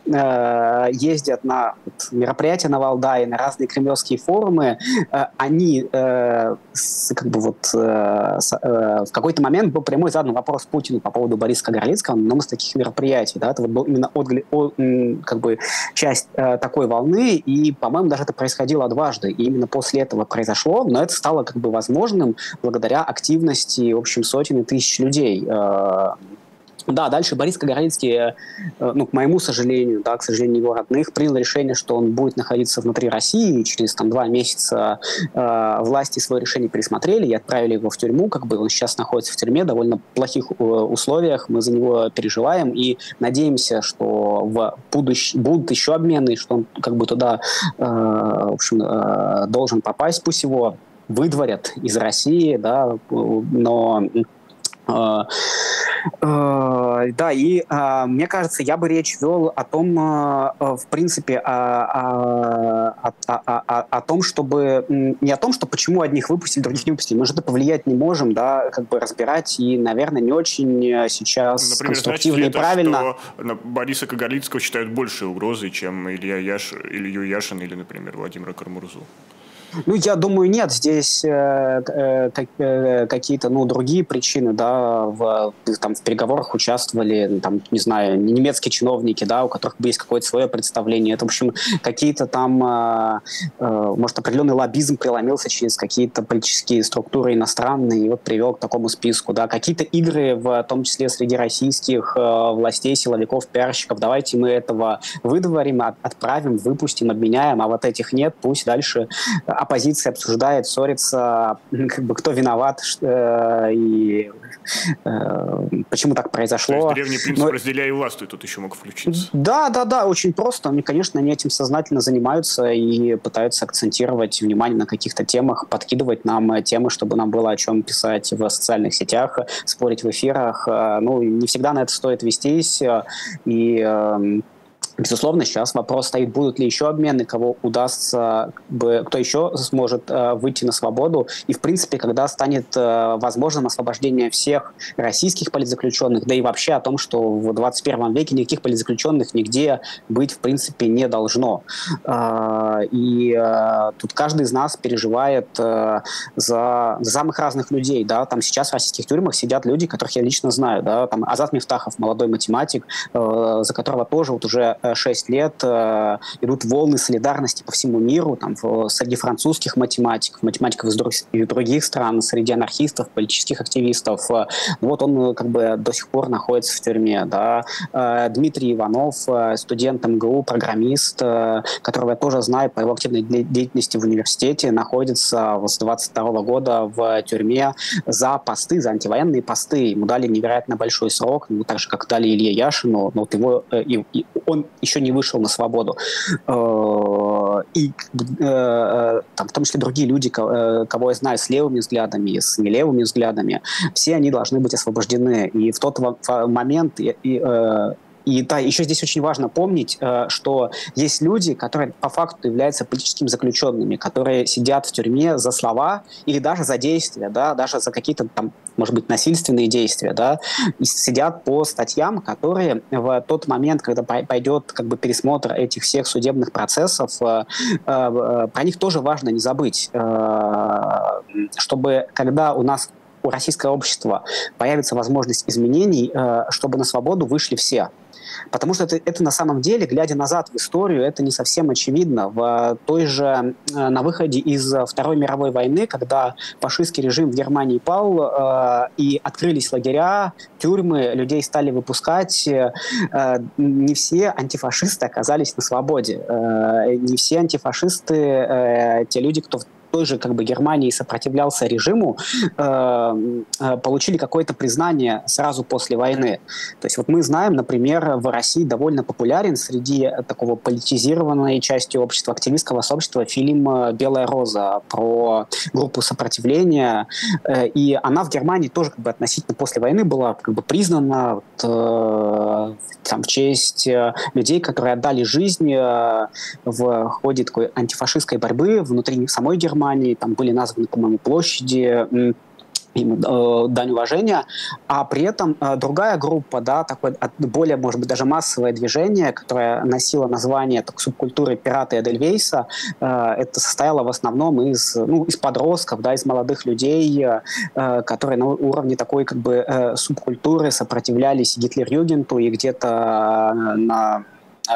[SPEAKER 2] э, ездят на вот, мероприятия на Валдае, на разные кремлевские форумы, э, они э, с, как бы вот э, с, э, в какой-то момент был прямой задан вопрос Путину по поводу Бориса Кагарлицкого на одном из таких мероприятий, да, это вот был именно отгли, о, как бы часть э, такой волны, и, по-моему, даже это происходило дважды, и именно после этого произошло, но это стало как бы возможным благодаря активности, в общем, сотен и тысяч людей. Э, Да, дальше Борис Кагарлицкий, ну, к моему сожалению, да, к сожалению его родных, принял решение, что он будет находиться внутри России, и через там, два месяца э, власти свое решение пересмотрели и отправили его в тюрьму, как бы он сейчас находится в тюрьме, в довольно плохих э, условиях, мы за него переживаем и надеемся, что в будущ... будут еще обмены, что он как бы туда э, в общем, э, должен попасть, пусть его выдворят из России, да, но... Uh, uh, да, и uh, мне кажется, я бы речь вел о том, uh, uh, в принципе, о, о, о, о, о том, чтобы не о том, что почему одних выпустили, других не выпустили. Мы же это повлиять не можем, да, как бы разбирать, и, наверное, не очень сейчас
[SPEAKER 1] Например,
[SPEAKER 2] конструктивно
[SPEAKER 1] значит ли
[SPEAKER 2] и правильно.
[SPEAKER 1] Это, что Бориса Кагарлицкого считают большей угрозой, чем Илья Яш... Илью Яшина или, например, Владимира Карамурзу?
[SPEAKER 2] Ну, я думаю, нет. Здесь э, э, э, какие-то, ну, другие причины, да, в, там, в переговорах участвовали, там, не знаю, немецкие чиновники, да, у которых есть какое-то свое представление. Это, в общем, какие-то там, э, э, может, определенный лоббизм преломился через какие-то политические структуры иностранные и вот привел к такому списку, да. Какие-то игры, в том числе среди российских э, властей, силовиков, пиарщиков. Давайте мы этого выдворим, от, отправим, выпустим, обменяем, а вот этих нет, пусть дальше оппозиция обсуждает, ссорится, как бы кто виноват э, и э, почему так произошло.
[SPEAKER 1] То есть древний принцип
[SPEAKER 2] Но...
[SPEAKER 1] «разделяй и властвуй» тут еще мог включиться.
[SPEAKER 2] Да, да, да, очень просто. Они, конечно, они этим сознательно занимаются и пытаются акцентировать внимание на каких-то темах, подкидывать нам темы, чтобы нам было о чем писать в социальных сетях, спорить в эфирах. Ну, не всегда на это стоит вестись. И безусловно, сейчас вопрос стоит, будут ли еще обмены, кого удастся, кто еще сможет э, выйти на свободу. И, в принципе, когда станет э, возможным освобождение всех российских политзаключенных, да и вообще о том, что в двадцать первом веке никаких политзаключенных нигде быть, в принципе, не должно. Э, и э, тут каждый из нас переживает э, за, за самых разных людей. Да? Там сейчас в российских тюрьмах сидят люди, которых я лично знаю. Да? Там Азат Мифтахов, молодой математик, э, за которого тоже вот уже шесть лет э, идут волны солидарности по всему миру, там, в, среди французских математиков, математиков из, друг, из других стран, среди анархистов, политических активистов. Э, вот он как бы до сих пор находится в тюрьме. Да. Э, Дмитрий Иванов, э, студент эм гэ у, программист, э, которого я тоже знаю по его активной деятельности в университете, находится с двадцать второго года в тюрьме за посты, за антивоенные посты. Ему дали невероятно большой срок, ну, так же, как дали Илье Яшину, но вот его, э, и, и он еще не вышел на свободу. И там, в том числе другие люди, кого я знаю с левыми взглядами, с нелевыми взглядами, все они должны быть освобождены. И в тот момент... И, И да, еще здесь очень важно помнить, что есть люди, которые по факту являются политическими заключенными, которые сидят в тюрьме за слова или даже за действия, да, даже за какие-то там, может быть, насильственные действия, да, и сидят по статьям, которые в тот момент, когда пойдет как бы пересмотр этих всех судебных процессов, про них тоже важно не забыть, чтобы когда у нас у российского общества появится возможность изменений, чтобы на свободу вышли все. Потому что это, это на самом деле, глядя назад в историю, это не совсем очевидно. В той же, на выходе из Второй мировой войны, когда фашистский режим в Германии пал, э, и открылись лагеря, тюрьмы, людей стали выпускать, э, не все антифашисты оказались на свободе. Э, не все антифашисты, э, те люди, кто в той же как бы Германии сопротивлялся режиму, э, получили какое-то признание сразу после войны. То есть вот мы знаем, например, в России довольно популярен среди такого политизированной части общества, активистского сообщества, фильм «Белая роза» про группу сопротивления. Э, и она в Германии тоже как бы относительно после войны была как бы признана вот, э, там, в честь людей, которые отдали жизнь э, в ходе такой антифашистской борьбы внутри самой Германии. Там были названы, по-моему, площади, им э, дань уважения, а при этом э, другая группа, да, такое более, может быть, даже массовое движение, которое носило название так, субкультуры пираты Эдельвейса, э, это состояло в основном из, ну, из подростков, да, из молодых людей, э, которые на уровне такой как бы э, субкультуры сопротивлялись Гитлер-Югенту и где-то э, на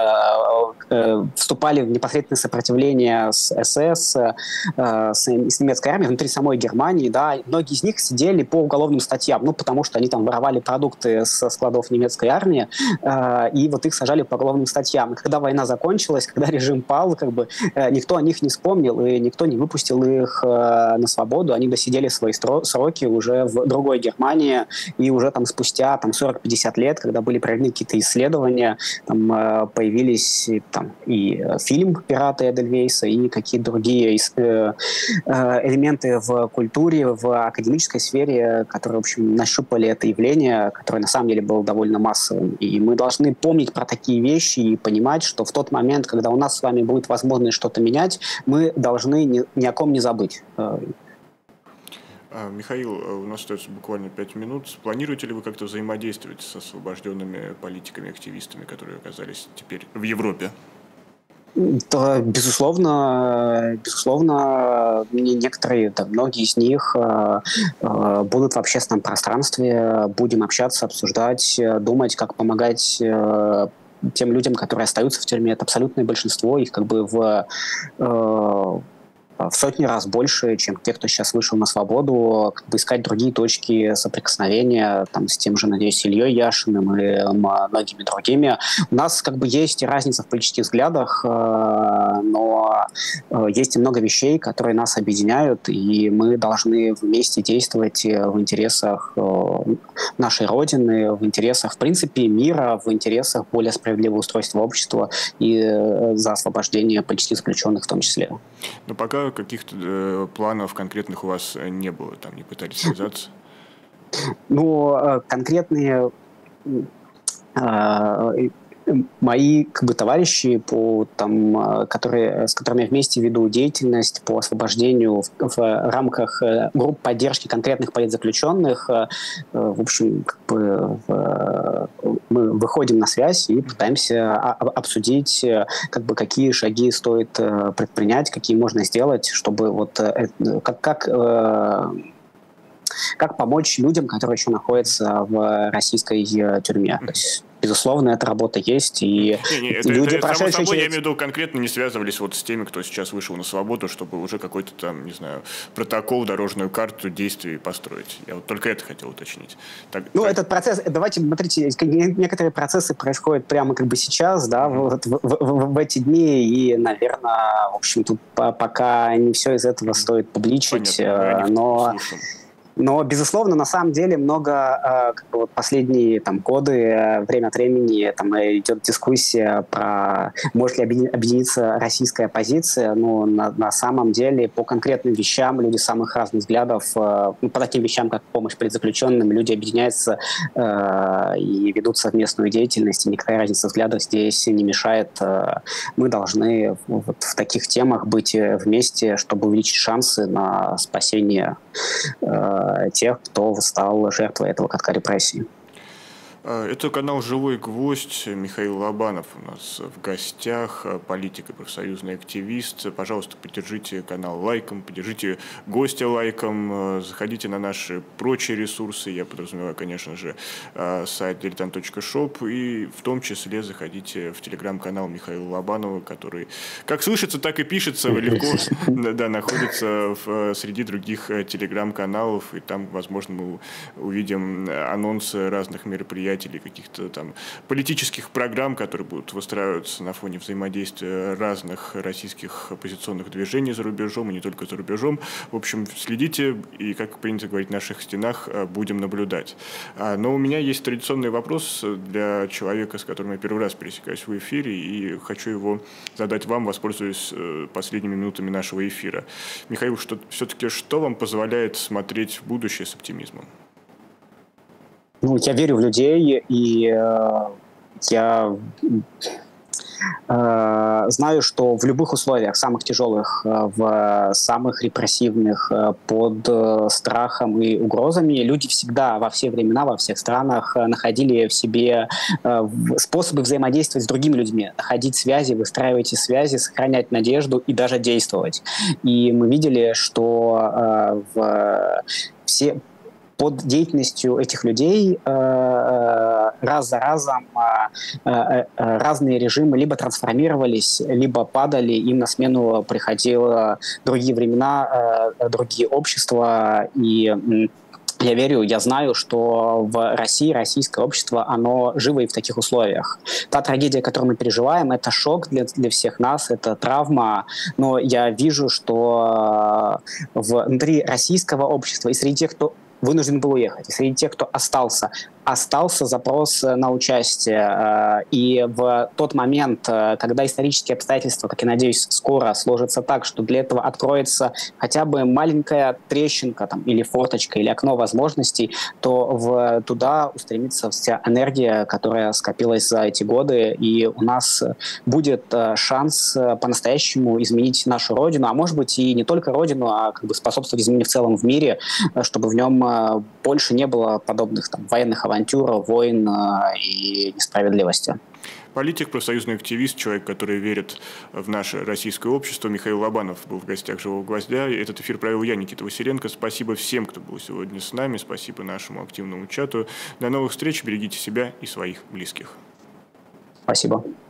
[SPEAKER 2] вступали в непосредственное сопротивление с эс эс, с, с немецкой армией внутри самой Германии, да, и многие из них сидели по уголовным статьям, ну, потому что они там воровали продукты со складов немецкой армии, и вот их сажали по уголовным статьям. И когда война закончилась, когда режим пал, как бы никто о них не вспомнил, и никто не выпустил их на свободу, они досидели свои сроки уже в другой Германии, и уже там спустя там, сорок-пятьдесят лет, когда были проведены какие-то исследования, там появились там, и фильм «Пираты Эдельвейса», и какие-то другие элементы в культуре, в академической сфере, которые, в общем, нащупали это явление, которое на самом деле было довольно массовым. И мы должны помнить про такие вещи и понимать, что в тот момент, когда у нас с вами будет возможность что-то менять, мы должны ни, ни о ком не забыть.
[SPEAKER 1] Михаил, у нас остается буквально пять минут. Планируете ли вы как-то взаимодействовать с освобожденными политиками, активистами, которые оказались теперь в Европе?
[SPEAKER 2] Да, безусловно, безусловно, некоторые, да, многие из них э, э, будут в общественном пространстве, будем общаться, обсуждать, думать, как помогать э, тем людям, которые остаются в тюрьме. Это абсолютное большинство, их как бы в... Э, в сотни раз больше, чем те, кто сейчас вышел на свободу, как бы искать другие точки соприкосновения там, с тем же, надеюсь, Ильей Яшиным и многими другими. У нас как бы есть разница в политических взглядах, но есть и много вещей, которые нас объединяют, и мы должны вместе действовать в интересах нашей Родины, в интересах, в принципе, мира, в интересах более справедливого устройства общества и за освобождение политических заключенных в том числе.
[SPEAKER 1] Но пока каких-то э, планов конкретных у вас не было, там не пытались связаться?
[SPEAKER 2] Ну, конкретные э, мои как бы товарищи, по, там, которые, с которыми я вместе веду деятельность по освобождению в, в рамках групп поддержки конкретных политзаключенных, в общем, как бы, в, мы выходим на связь и пытаемся обсудить, как бы, какие шаги стоит предпринять, какие можно сделать, чтобы вот как, как как помочь людям, которые еще находятся в российской тюрьме. То есть, безусловно, эта работа есть, и
[SPEAKER 1] не, не, это,
[SPEAKER 2] люди,
[SPEAKER 1] это,
[SPEAKER 2] прошедшие
[SPEAKER 1] само собой,
[SPEAKER 2] через...
[SPEAKER 1] я имею в виду, конкретно не связывались вот с теми, кто сейчас вышел на свободу, чтобы уже какой-то там, не знаю, протокол, дорожную карту действий построить. Я вот только это хотел уточнить. Так,
[SPEAKER 2] ну,
[SPEAKER 1] так...
[SPEAKER 2] этот процесс, давайте, смотрите, некоторые процессы происходят прямо как бы сейчас, да, mm-hmm. вот, в, в, в, в эти дни, и, наверное, в общем, тут пока не все из этого mm-hmm. стоит публичить, Понятно, но... Но, безусловно, на самом деле много, э, как бы вот последние там, годы, э, время от времени там, идет дискуссия про, может ли объединиться российская оппозиция. Но на, на самом деле по конкретным вещам люди самых разных взглядов, э, ну, по таким вещам, как помощь политзаключенным, люди объединяются э, и ведут совместную деятельность. И никакая разница взглядов здесь не мешает. Э, мы должны вот, в таких темах быть вместе, чтобы увеличить шансы на спасение э, тех, кто стал жертвой этого катка репрессий.
[SPEAKER 1] Это канал «Живой гвоздь». Михаил Лобанов у нас в гостях, политик и профсоюзный активист. Пожалуйста, поддержите канал лайком, поддержите гостя лайком, заходите на наши прочие ресурсы, я подразумеваю, конечно же, сайт дилетант точка шоп, и в том числе заходите в телеграм-канал Михаила Лобанова, который, как слышится, так и пишется, легко да, находится в, среди других телеграм-каналов, и там, возможно, мы увидим анонсы разных мероприятий или каких-то там политических программ, которые будут выстраиваться на фоне взаимодействия разных российских оппозиционных движений за рубежом, и не только за рубежом. В общем, следите, и, как принято говорить в наших стенах, будем наблюдать. Но у меня есть традиционный вопрос для человека, с которым я первый раз пересекаюсь в эфире, и хочу его задать вам, воспользуясь последними минутами нашего эфира. Михаил, что, все-таки что вам позволяет смотреть в будущее с оптимизмом?
[SPEAKER 2] Ну, я верю в людей, и э, я э, знаю, что в любых условиях, самых тяжелых, э, в самых репрессивных, э, под э, страхом и угрозами, люди всегда, во все времена, во всех странах э, находили в себе э, способы взаимодействовать с другими людьми, находить связи, выстраивать эти связи, сохранять надежду и даже действовать. И мы видели, что э, в все... под деятельностью этих людей э, раз за разом э, э, разные режимы либо трансформировались, либо падали, им на смену приходили другие времена, э, другие общества. И я верю, я знаю, что в России российское общество, оно живо и в таких условиях. Та трагедия, которую мы переживаем, это шок для, для всех нас, это травма, но я вижу, что внутри российского общества и среди тех, кто вынужден был уехать, и среди тех, кто остался, остался запрос на участие. И в тот момент, когда исторические обстоятельства, как я надеюсь, скоро сложатся так, что для этого откроется хотя бы маленькая трещинка там, или форточка, или окно возможностей, то в, туда устремится вся энергия, которая скопилась за эти годы, и у нас будет шанс по-настоящему изменить нашу Родину, а может быть и не только Родину, а как бы способствовать изменению в целом в мире, чтобы в нем больше не было подобных там, военных авантюр, войн и несправедливости.
[SPEAKER 1] Политик, профсоюзный активист, человек, который верит в наше российское общество. Михаил Лобанов был в гостях «Живого гвоздя». Этот эфир провел я, Никита Василенко. Спасибо всем, кто был сегодня с нами. Спасибо нашему активному чату. До новых встреч. Берегите себя и своих близких.
[SPEAKER 2] Спасибо.